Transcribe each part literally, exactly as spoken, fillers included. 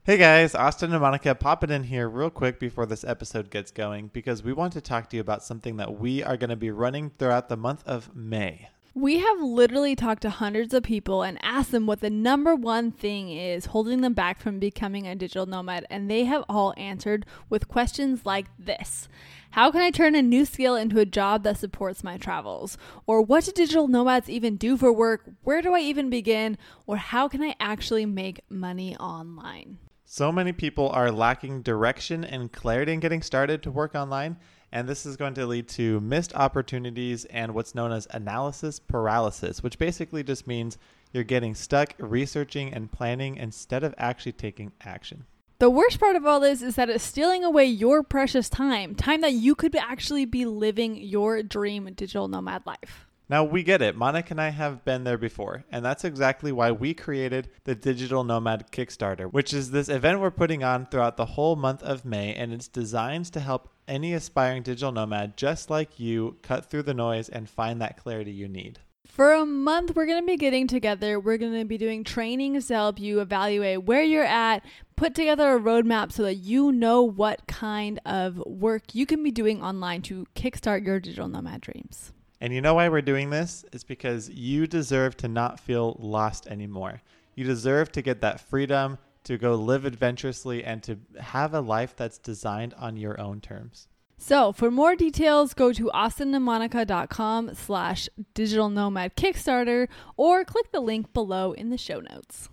Hey guys, Austin and Monica popping in here real quick before this episode gets going because we want to talk to you about something that we are going to be running throughout the month of May. We have literally talked to hundreds of people and asked them what the number one thing is holding them back from becoming a digital nomad, and they have all answered with questions like this. How can I turn a new skill into a job that supports my travels? Or what do digital nomads even do for work? Where do I even begin? Or how can I actually make money online? So many people are lacking direction and clarity in getting started to work online, and this is going to lead to missed opportunities and what's known as analysis paralysis, which basically just means you're getting stuck researching and planning instead of actually taking action. The worst part of all this is that it's stealing away your precious time, time that you could actually be living your dream digital nomad life. Now, we get it. Monica and I have been there before, and that's exactly why we created the Digital Nomad Kickstarter, which is this event we're putting on throughout the whole month of May, and it's designed to help any aspiring digital nomad just like you cut through the noise and find that clarity you need. For a month, we're going to be getting together. We're going to be doing trainings to help you evaluate where you're at, put together a roadmap so that you know what kind of work you can be doing online to kickstart your digital nomad dreams. And you know why we're doing this? It's because you deserve to not feel lost anymore. You deserve to get that freedom to go live adventurously and to have a life that's designed on your own terms. So for more details, go to austinandmonica.com slash digital nomad Kickstarter or click the link below in the show notes.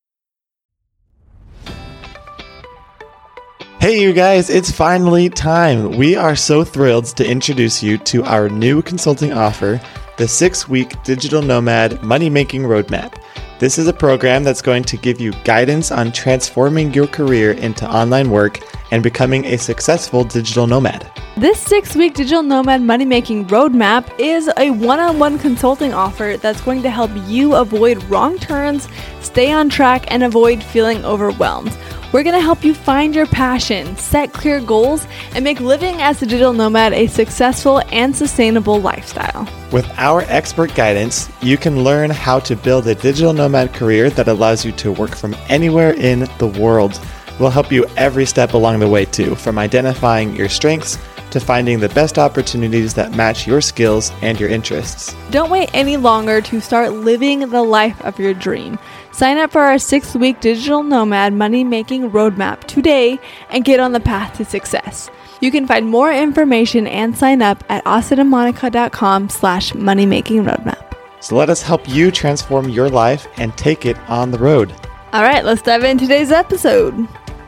Hey you guys, it's finally time. We are so thrilled to introduce you to our new consulting offer, the six-week Digital Nomad Money-Making Roadmap. This is a program that's going to give you guidance on transforming your career into online work and becoming a successful digital nomad. This six-week Digital Nomad Money-Making Roadmap is a one-on-one consulting offer that's going to help you avoid wrong turns, stay on track, and avoid feeling overwhelmed. We're going to help you find your passion, set clear goals, and make living as a digital nomad a successful and sustainable lifestyle. With our expert guidance, you can learn how to build a digital nomad career that allows you to work from anywhere in the world. We'll help you every step along the way too, from identifying your strengths to finding the best opportunities that match your skills and your interests. Don't wait any longer to start living the life of your dream. Sign up for our six-week Digital Nomad Money-Making Roadmap today and get on the path to success. You can find more information and sign up at austinandmonica.com slash money-making roadmap. So let us help you transform your life and take it on the road. All right, let's dive into today's episode.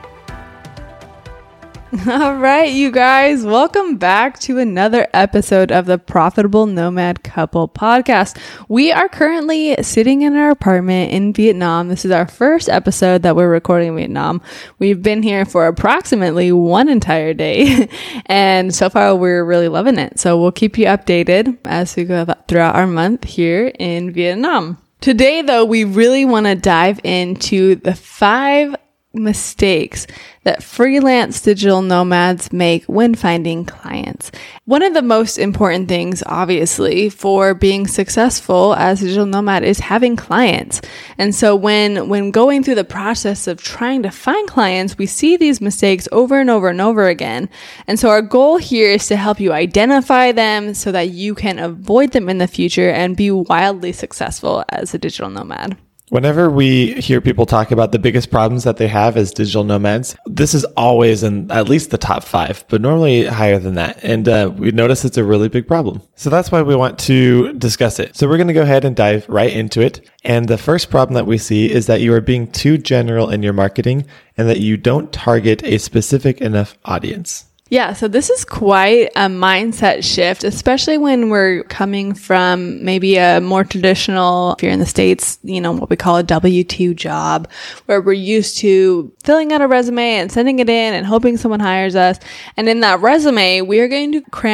All right, you guys, welcome back to another episode of the Profitable Nomad Couple podcast. We are currently sitting in our apartment in Vietnam. This is our first episode that we're recording in Vietnam. We've been here for approximately one entire day, and so far we're really loving it. So we'll keep you updated as we go throughout our month here in Vietnam. Today, though, we really want to dive into the five mistakes that freelance digital nomads make when finding clients. One of the most important things, obviously, for being successful as a digital nomad is having clients. And so when, when going through the process of trying to find clients, we see these mistakes over and over and over again. And so our goal here is to help you identify them so that you can avoid them in the future and be wildly successful as a digital nomad. Whenever we hear people talk about the biggest problems that they have as digital nomads, this is always in at least the top five, but normally higher than that. And uh, we notice it's a really big problem. So that's why we want to discuss it. So we're going to go ahead and dive right into it. And the first problem that we see is that you are being too general in your marketing and that you don't target a specific enough audience. Yeah, so this is quite a mindset shift, especially when we're coming from maybe a more traditional, if you're in the States, you know, what we call a W two job, where we're used to filling out a resume and sending it in and hoping someone hires us. And in that resume, we are going to cram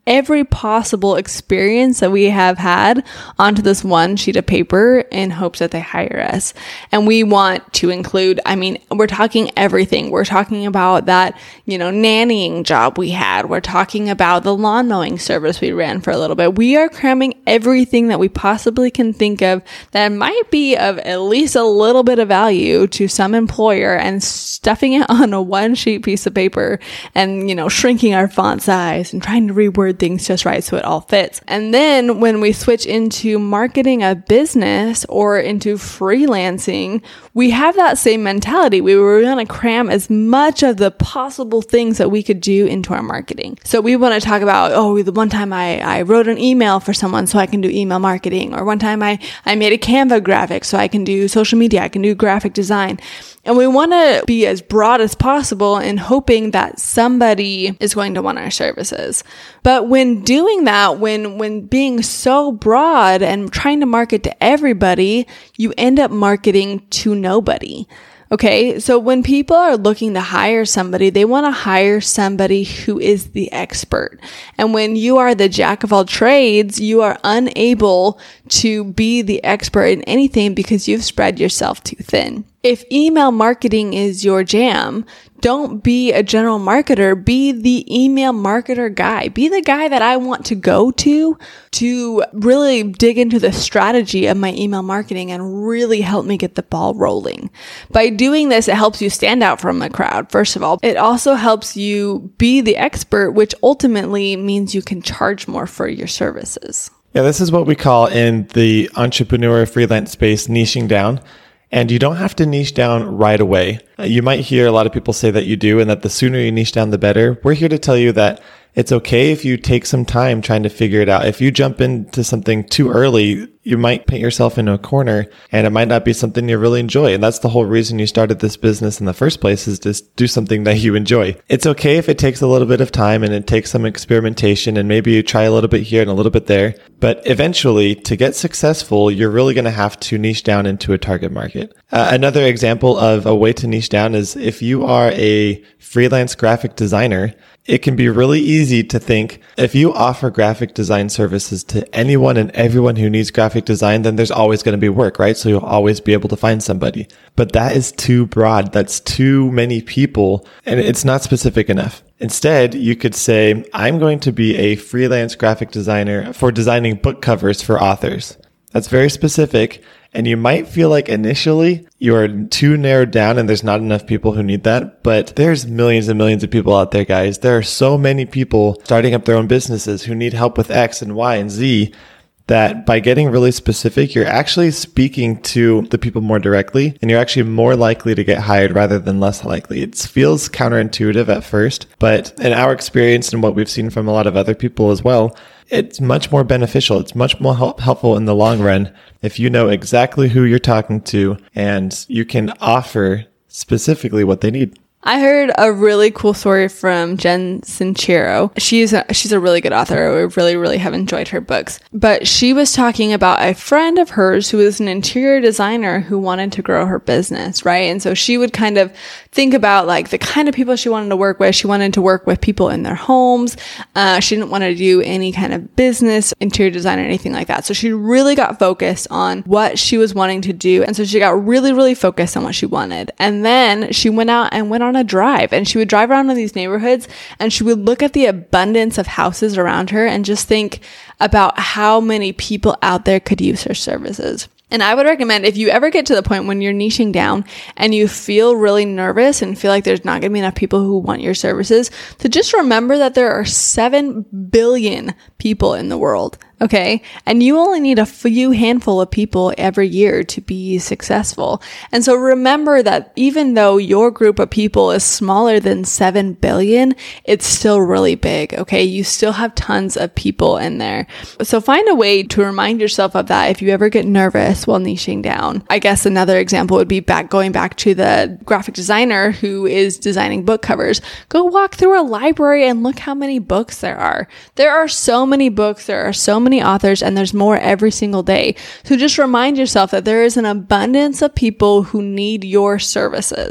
every possible experience that we have had onto this one sheet of paper in hopes that they hire us. And we want to include, I mean, we're talking everything. We're talking about that, you know, nannying job we had. We're talking about the lawn mowing service we ran for a little bit. We are cramming everything that we possibly can think of that might be of at least a little bit of value to some employer and stuffing it on a one sheet piece of paper and, you know, shrinking our font size and trying to reword things just right so it all fits. And then when we switch into marketing a business or into freelancing, we have that same mentality. We were going to cram as much of the possible things that we could do into our marketing. So we want to talk about, oh, the one time I, I wrote an email for someone so I can do email marketing, or one time I, I made a Canva graphic so I can do social media, I can do graphic design. And we want to be as broad as possible in hoping that somebody is going to want our services. But when doing that, when, when being so broad and trying to market to everybody, you end up marketing to nobody. Okay, so when people are looking to hire somebody, they want to hire somebody who is the expert. And when you are the jack of all trades, you are unable to be the expert in anything because you've spread yourself too thin. If email marketing is your jam, don't be a general marketer. Be the email marketer guy. Be the guy that I want to go to to really dig into the strategy of my email marketing and really help me get the ball rolling. By doing this, it helps you stand out from the crowd. First of all, it also helps you be the expert, which ultimately means you can charge more for your services. Yeah, this is what we call in the entrepreneur freelance space niching down. And you don't have to niche down right away. Uh, you might hear a lot of people say that you do, and that the sooner you niche down, the better. We're here to tell you that it's okay if you take some time trying to figure it out. If you jump into something too early, you might paint yourself into a corner, and it might not be something you really enjoy. And that's the whole reason you started this business in the first place, is to do something that you enjoy. It's okay if it takes a little bit of time and it takes some experimentation, and maybe you try a little bit here and a little bit there. But eventually, to get successful, you're really going to have to niche down into a target market. Uh, another example of a way to niche down is if you are a freelance graphic designer, it can be really easy to think if you offer graphic design services to anyone and everyone who needs graphic design, then there's always going to be work, right? So you'll always be able to find somebody. But that is too broad. That's too many people, and it's not specific enough. Instead, you could say, I'm going to be a freelance graphic designer for designing book covers for authors. That's very specific. And you might feel like initially you're too narrowed down and there's not enough people who need that. But there's millions and millions of people out there, guys. There are so many people starting up their own businesses who need help with X and Y and Z, that by getting really specific, you're actually speaking to the people more directly, and you're actually more likely to get hired rather than less likely. It feels counterintuitive at first, but in our experience and what we've seen from a lot of other people as well, it's much more beneficial. It's much more help- helpful in the long run if you know exactly who you're talking to and you can offer specifically what they need. I heard a really cool story from Jen Sincero. She's a, she's a really good author. I really, really have enjoyed her books. But she was talking about a friend of hers who is an interior designer who wanted to grow her business, right? And so she would kind of think about like the kind of people she wanted to work with. She wanted to work with people in their homes. Uh, she didn't want to do any kind of business, interior design or anything like that. So she really got focused on what she was wanting to do. And so she got really, really focused on what she wanted. And then she went out and went on a drive, and she would drive around in these neighborhoods and she would look at the abundance of houses around her and just think about how many people out there could use her services. And I would recommend, if you ever get to the point when you're niching down and you feel really nervous and feel like there's not going to be enough people who want your services, to just remember that there are seven billion people in the world. Okay. And you only need a few handful of people every year to be successful. And so remember that even though your group of people is smaller than seven billion, it's still really big. Okay. You still have tons of people in there. So find a way to remind yourself of that if you ever get nervous while niching down. I guess another example would be back going back to the graphic designer who is designing book covers. Go walk through a library and look how many books there are. There are so many books. There are so many authors, and there's more every single day. So just remind yourself that there is an abundance of people who need your services.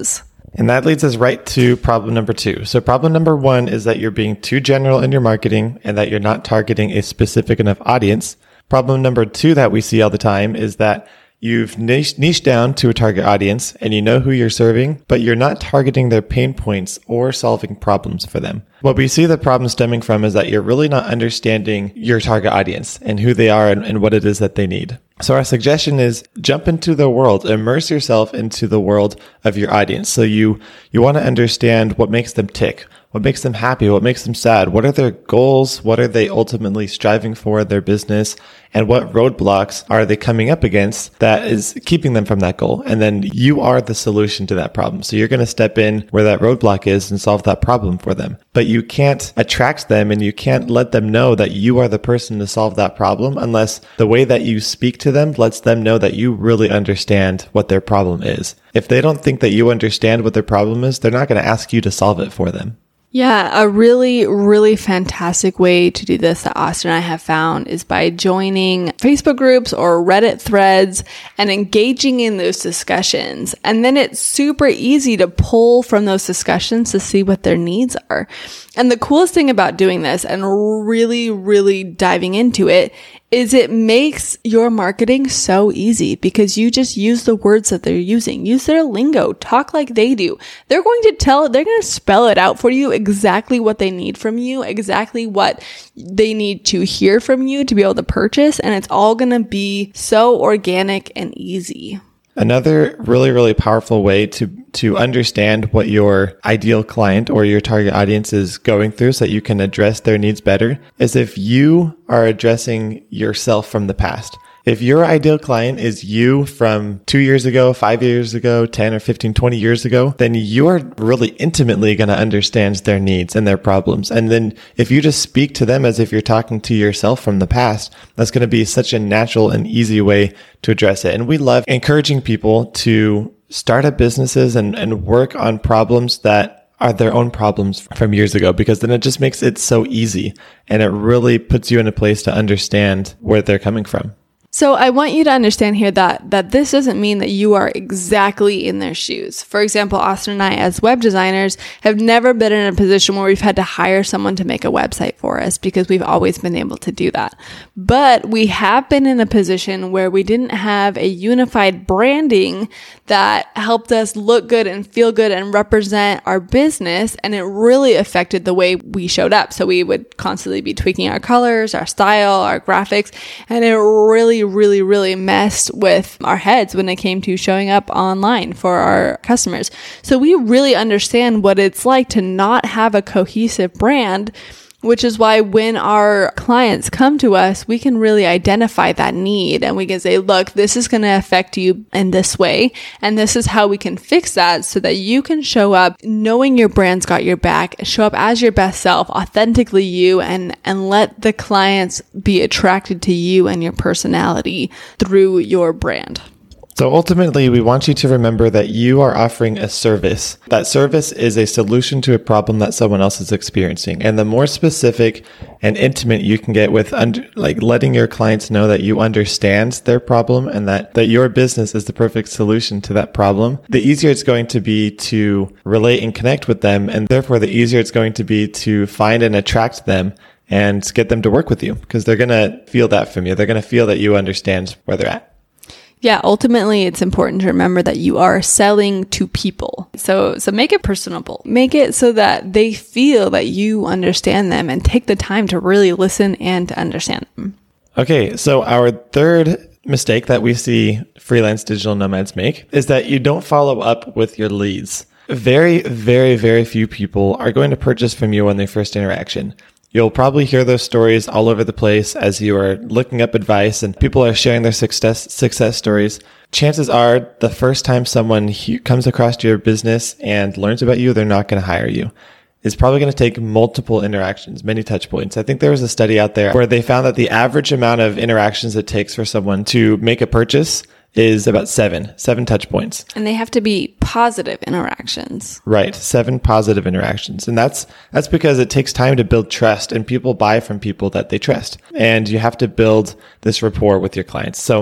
And that leads us right to problem number two. So problem number one is that you're being too general in your marketing and that you're not targeting a specific enough audience. Problem number two that we see all the time is that you've niched, niched down to a target audience and you know who you're serving, but you're not targeting their pain points or solving problems for them. What we see the problem stemming from is that you're really not understanding your target audience and who they are and, and what it is that they need. So our suggestion is jump into the world, immerse yourself into the world of your audience. So you, you want to understand what makes them tick, what makes them happy, what makes them sad, what are their goals, what are they ultimately striving for in their business, and what roadblocks are they coming up against that is keeping them from that goal. And then you are the solution to that problem. So you're going to step in where that roadblock is and solve that problem for them. But you can't attract them and you can't let them know that you are the person to solve that problem unless the way that you speak to them lets them know that you really understand what their problem is. If they don't think that you understand what their problem is, they're not going to ask you to solve it for them. Yeah, a really, really fantastic way to do this that Austin and I have found is by joining Facebook groups or Reddit threads and engaging in those discussions. And then it's super easy to pull from those discussions to see what their needs are. And the coolest thing about doing this and really, really diving into it is it makes your marketing so easy because you just use the words that they're using. Use their lingo. Talk like they do. They're going to tell, they're going to spell it out for you exactly what they need from you, exactly what they need to hear from you to be able to purchase. And it's all going to be so organic and easy. Another really, really powerful way to, to understand what your ideal client or your target audience is going through so that you can address their needs better is if you are addressing yourself from the past. If your ideal client is you from two years ago, five years ago, ten or fifteen, twenty years ago, then you're really intimately going to understand their needs and their problems. And then if you just speak to them as if you're talking to yourself from the past, that's going to be such a natural and easy way to address it. And we love encouraging people to start up businesses and, and work on problems that are their own problems from years ago, because then it just makes it so easy and it really puts you in a place to understand where they're coming from. So I want you to understand here that that this doesn't mean that you are exactly in their shoes. For example, Austin and I as web designers have never been in a position where we've had to hire someone to make a website for us because we've always been able to do that. But we have been in a position where we didn't have a unified branding that helped us look good and feel good and represent our business. And it really affected the way we showed up. So we would constantly be tweaking our colors, our style, our graphics, and it really really, really messed with our heads when it came to showing up online for our customers. So we really understand what it's like to not have a cohesive brand, which is why when our clients come to us, we can really identify that need and we can say, look, this is going to affect you in this way. And this is how we can fix that so that you can show up knowing your brand's got your back, show up as your best self, authentically you, and, and let the clients be attracted to you and your personality through your brand. So ultimately, we want you to remember that you are offering a service. That service is a solution to a problem that someone else is experiencing. And the more specific and intimate you can get with under, like letting your clients know that you understand their problem and that, that your business is the perfect solution to that problem, the easier it's going to be to relate and connect with them. And therefore, the easier it's going to be to find and attract them and get them to work with you because they're going to feel that from you. They're going to feel that you understand where they're at. Yeah, ultimately, it's important to remember that you are selling to people. So so make it personable. Make it so that they feel that you understand them and take the time to really listen and to understand them. Okay, so our third mistake that we see freelance digital nomads make is that you don't follow up with your leads. Very, very, very few people are going to purchase from you on their first interaction. You'll probably hear those stories all over the place as you are looking up advice and people are sharing their success success stories. Chances are the first time someone he- comes across your business and learns about you, they're not going to hire you. It's probably going to take multiple interactions, many touch points. I think there was a study out there where they found that the average amount of interactions it takes for someone to make a purchase is about seven, seven touch points. And they have to be positive interactions. Right. Seven positive interactions. And that's, that's because it takes time to build trust and people buy from people that they trust. And you have to build this rapport with your clients. So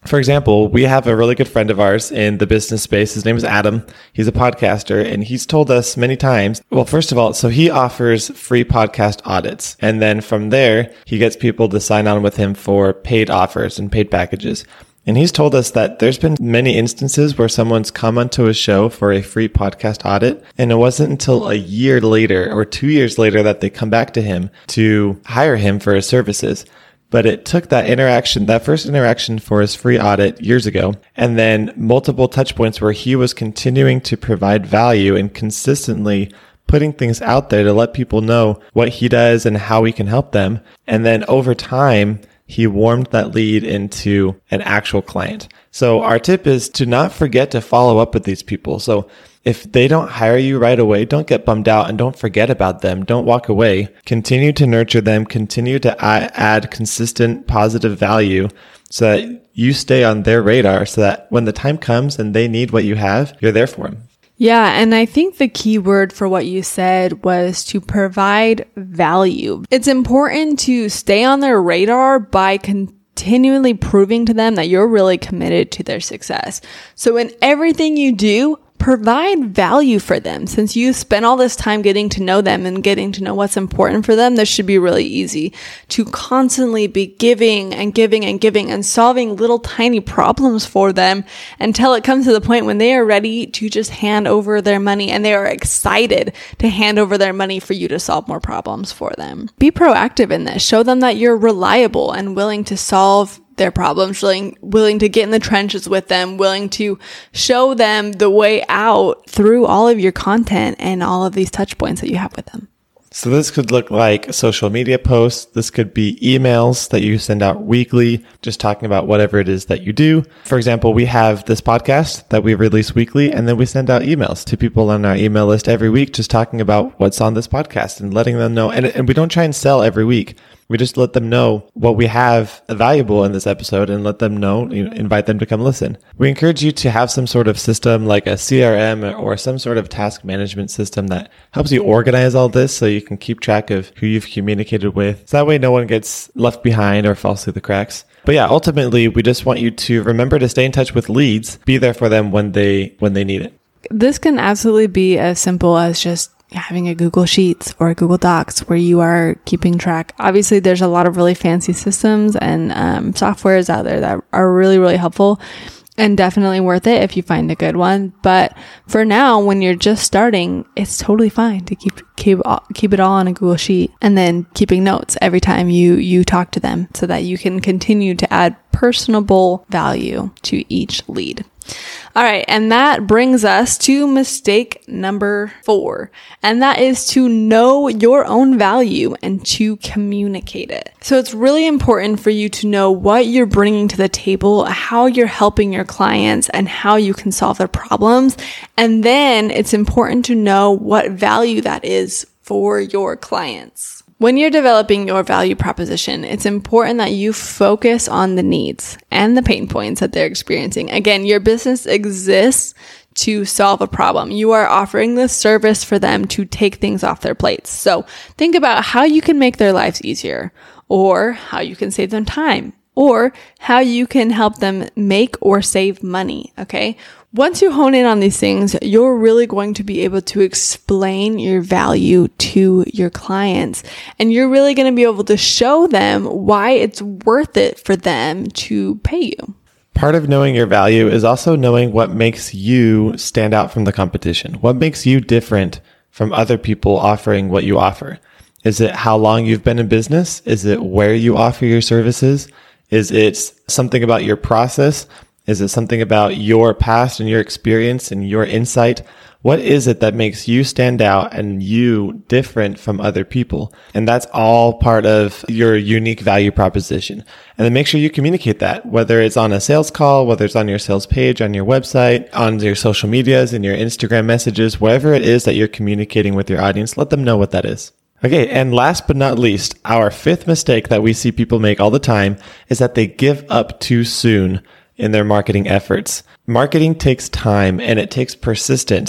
For example, we have a really good friend of ours in the business space. His name is Adam. He's a podcaster, and he's told us many times, well, first of all, so he offers free podcast audits. And then from there, he gets people to sign on with him for paid offers and paid packages. And he's told us that there's been many instances where someone's come onto his show for a free podcast audit, and it wasn't until a year later or two years later that they come back to him to hire him for his services. But it took that interaction, that first interaction for his free audit years ago, and then multiple touch points where he was continuing to provide value and consistently putting things out there to let people know what he does and how he can help them. And then over time, he warmed that lead into an actual client. So our tip is to not forget to follow up with these people. So if they don't hire you right away, don't get bummed out and don't forget about them. Don't walk away. Continue to nurture them. Continue to add consistent positive value so that you stay on their radar so that when the time comes and they need what you have, you're there for them. Yeah, and I think the key word for what you said was to provide value. It's important to stay on their radar by continually proving to them that you're really committed to their success. So in everything you do, provide value for them. Since you spend all this time getting to know them and getting to know what's important for them, this should be really easy to constantly be giving and giving and giving and solving little tiny problems for them until it comes to the point when they are ready to just hand over their money and they are excited to hand over their money for you to solve more problems for them. Be proactive in this. Show them that you're reliable and willing to solve their problems, willing, willing to get in the trenches with them, willing to show them the way out through all of your content and all of these touch points that you have with them. So this could look like social media posts. This could be emails that you send out weekly, just talking about whatever it is that you do. For example, we have this podcast that we release weekly, and then we send out emails to people on our email list every week, just talking about what's on this podcast and letting them know. And, and we don't try and sell every week. We just let them know what we have valuable in this episode and let them know, you know, invite them to come listen. We encourage you to have some sort of system like a C R M or some sort of task management system that helps you organize all this so you can keep track of who you've communicated with. So that way no one gets left behind or falls through the cracks. But yeah, ultimately, we just want you to remember to stay in touch with leads, be there for them when they when they need it. This can absolutely be as simple as just having a Google Sheets or a Google Docs where you are keeping track. Obviously, there's a lot of really fancy systems and um, softwares out there that are really, really helpful and definitely worth it if you find a good one. But for now, when you're just starting, it's totally fine to keep keep keep it all on a Google Sheet and then keeping notes every time you you talk to them so that you can continue to add personable value to each lead. All right. And that brings us to mistake number four. And that is to know your own value and to communicate it. So it's really important for you to know what you're bringing to the table, how you're helping your clients, and how you can solve their problems. And then it's important to know what value that is for your clients. When you're developing your value proposition, it's important that you focus on the needs and the pain points that they're experiencing. Again, your business exists to solve a problem. You are offering this service for them to take things off their plates. So think about how you can make their lives easier, or how you can save them time, or how you can help them make or save money. Okay. Once you hone in on these things, you're really going to be able to explain your value to your clients. And you're really going to be able to show them why it's worth it for them to pay you. Part of knowing your value is also knowing what makes you stand out from the competition. What makes you different from other people offering what you offer? Is it how long you've been in business? Is it where you offer your services? Is it something about your process? Is it something about your past and your experience and your insight? What is it that makes you stand out and you different from other people? And that's all part of your unique value proposition. And then make sure you communicate that, whether it's on a sales call, whether it's on your sales page, on your website, on your social medias, and your Instagram messages, wherever it is that you're communicating with your audience, let them know what that is. Okay, and last but not least, our fifth mistake that we see people make all the time is that they give up too soon in their marketing efforts. Marketing takes time and it takes persistence.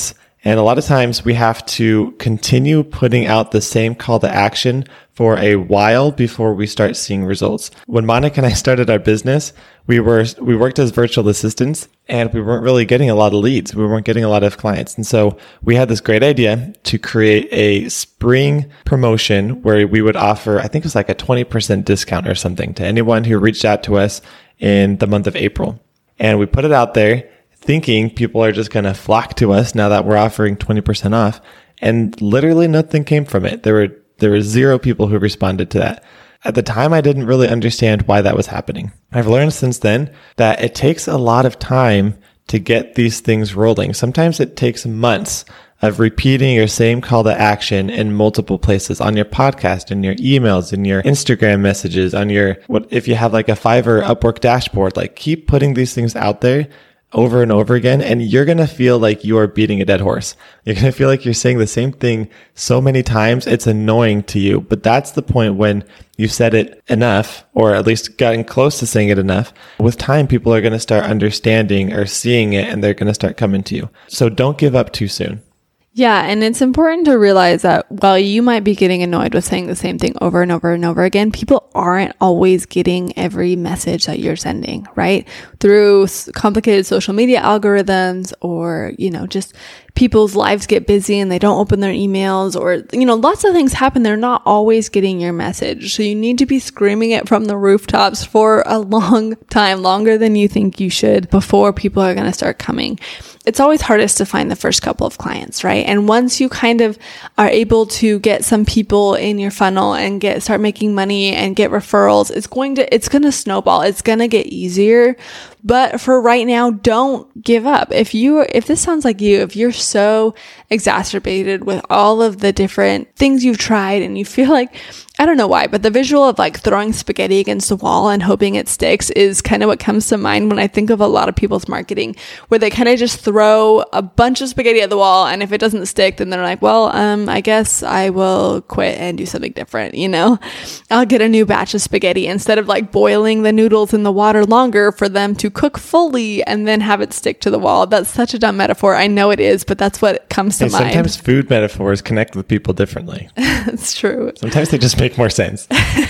And a lot of times we have to continue putting out the same call to action for a while before we start seeing results. When Monica and I started our business, we were we worked as virtual assistants and we weren't really getting a lot of leads. We weren't getting a lot of clients. And so we had this great idea to create a spring promotion where we would offer, I think it was like a twenty percent discount or something to anyone who reached out to us in the month of April. And we put it out there thinking people are just going to flock to us now that we're offering twenty percent off. And literally nothing came from it. There were There were zero people who responded to that. At the time, I didn't really understand why that was happening. I've learned since then that it takes a lot of time to get these things rolling. Sometimes it takes months of repeating your same call to action in multiple places, on your podcast, in your emails, in your Instagram messages, on your, what if you have like a Fiverr Upwork dashboard, like keep putting these things out there over and over again, and you're going to feel like you are beating a dead horse. You're going to feel like you're saying the same thing so many times, it's annoying to you. But that's the point when you said it enough, or at least gotten close to saying it enough. With time, people are going to start understanding or seeing it, and they're going to start coming to you. So don't give up too soon. Yeah, and it's important to realize that while you might be getting annoyed with saying the same thing over and over and over again, people aren't always getting every message that you're sending, right? Through complicated social media algorithms, or, you know, just people's lives get busy and they don't open their emails, or, you know, lots of things happen. They're not always getting your message. So you need to be screaming it from the rooftops for a long time, longer than you think you should, before people are going to start coming. It's always hardest to find the first couple of clients, right? And once you kind of are able to get some people in your funnel and get, start making money and get referrals, it's going to, it's going to snowball. It's going to get easier. But for right now, don't give up. If you, if this sounds like you, if you're so exacerbated with all of the different things you've tried and you feel like, I don't know why, but the visual of like throwing spaghetti against the wall and hoping it sticks is kind of what comes to mind when I think of a lot of people's marketing, where they kind of just throw a bunch of spaghetti at the wall, and if it doesn't stick, then they're like, well, um, I guess I will quit and do something different. You know, I'll get a new batch of spaghetti instead of like boiling the noodles in the water longer for them to cook fully and then have it stick to the wall. That's such a dumb metaphor. I know it is, but that's what comes to hey, mind. Sometimes food metaphors connect with people differently. It's true. Sometimes they just make more sense.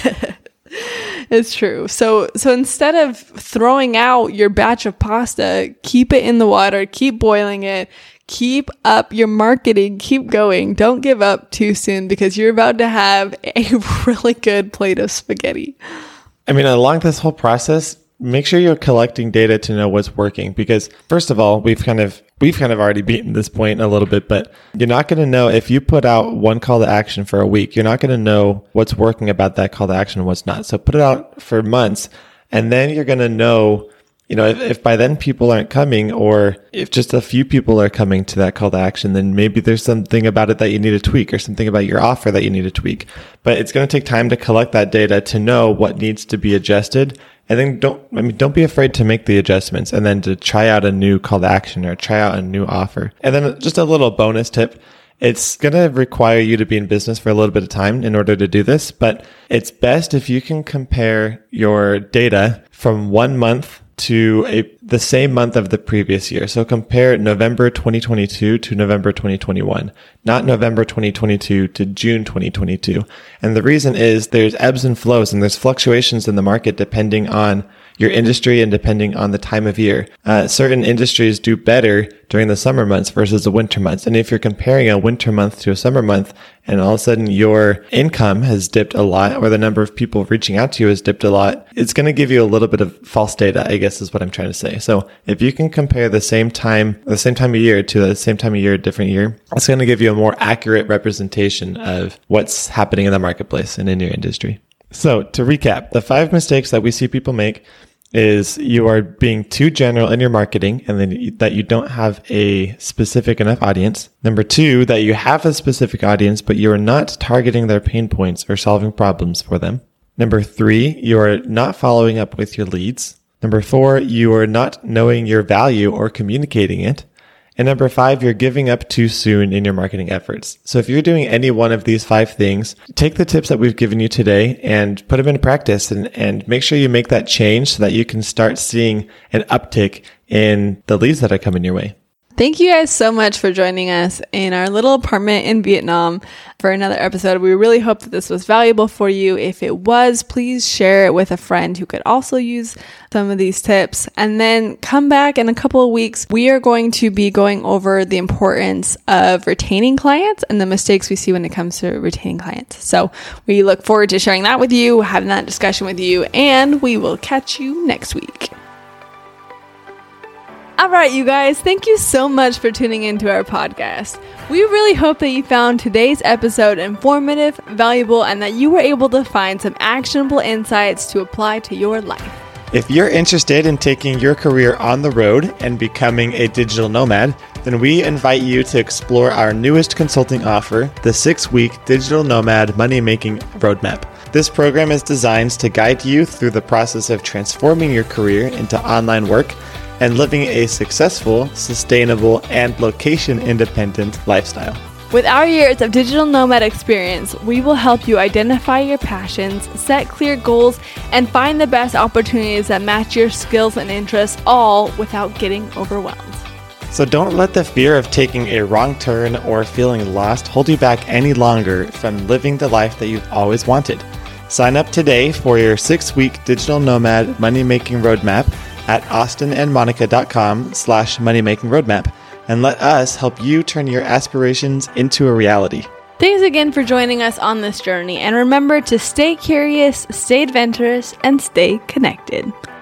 It's true. So, so instead of throwing out your batch of pasta, keep it in the water, keep boiling it, keep up your marketing, keep going. Don't give up too soon, because you're about to have a really good plate of spaghetti. I mean, along this whole process, make sure you're collecting data to know what's working, because first of all, we've kind of we've kind of already beaten this point a little bit, but you're not going to know if you put out one call to action for a week, you're not going to know what's working about that call to action and what's not. So put it out for months, and then you're going to know, you know, if, if by then people aren't coming, or if just a few people are coming to that call to action, then maybe there's something about it that you need to tweak, or something about your offer that you need to tweak. But it's going to take time to collect that data to know what needs to be adjusted. And then don't, I mean, don't be afraid to make the adjustments, and then to try out a new call to action or try out a new offer. And then just a little bonus tip. It's going to require you to be in business for a little bit of time in order to do this, but it's best if you can compare your data from one month to a the same month of the previous year. So compare November twenty twenty-two to November twenty twenty-one, not November twenty twenty-two to June twenty twenty-two. And the reason is there's ebbs and flows, and there's fluctuations in the market depending on your industry and depending on the time of year. Uh, certain industries do better during the summer months versus the winter months. And if you're comparing a winter month to a summer month, and all of a sudden your income has dipped a lot, or the number of people reaching out to you has dipped a lot, it's going to give you a little bit of false data, I guess is what I'm trying to say. So if you can compare the same time, the same time of year to the same time of year, different year, it's going to give you a more accurate representation of what's happening in the marketplace and in your industry. So to recap, the five mistakes that we see people make is you are being too general in your marketing, and then that you don't have a specific enough audience. Number two, that you have a specific audience, but you are not targeting their pain points or solving problems for them. Number three, you are not following up with your leads. Number four, you are not knowing your value or communicating it. And number five, you're giving up too soon in your marketing efforts. So if you're doing any one of these five things, take the tips that we've given you today and put them into practice, and, and make sure you make that change so that you can start seeing an uptick in the leads that are coming your way. Thank you guys so much for joining us in our little apartment in Vietnam for another episode. We really hope that this was valuable for you. If it was, please share it with a friend who could also use some of these tips. And then come back in a couple of weeks. We are going to be going over the importance of retaining clients and the mistakes we see when it comes to retaining clients. So we look forward to sharing that with you, having that discussion with you, and we will catch you next week. All right, you guys, thank you so much for tuning into our podcast. We really hope that you found today's episode informative, valuable, and that you were able to find some actionable insights to apply to your life. If you're interested in taking your career on the road and becoming a digital nomad, then we invite you to explore our newest consulting offer, the six-week Digital Nomad Money-Making Roadmap. This program is designed to guide you through the process of transforming your career into online work and living a successful, sustainable, and location-independent lifestyle. With our years of digital nomad experience, we will help you identify your passions, set clear goals, and find the best opportunities that match your skills and interests, all without getting overwhelmed. So don't let the fear of taking a wrong turn or feeling lost hold you back any longer from living the life that you've always wanted. Sign up today for your six-week Digital Nomad Money-Making Roadmap at austinandmonica.com slash money-making roadmap, and let us help you turn your aspirations into a reality. Thanks again for joining us on this journey, and remember to stay curious, stay adventurous, and stay connected.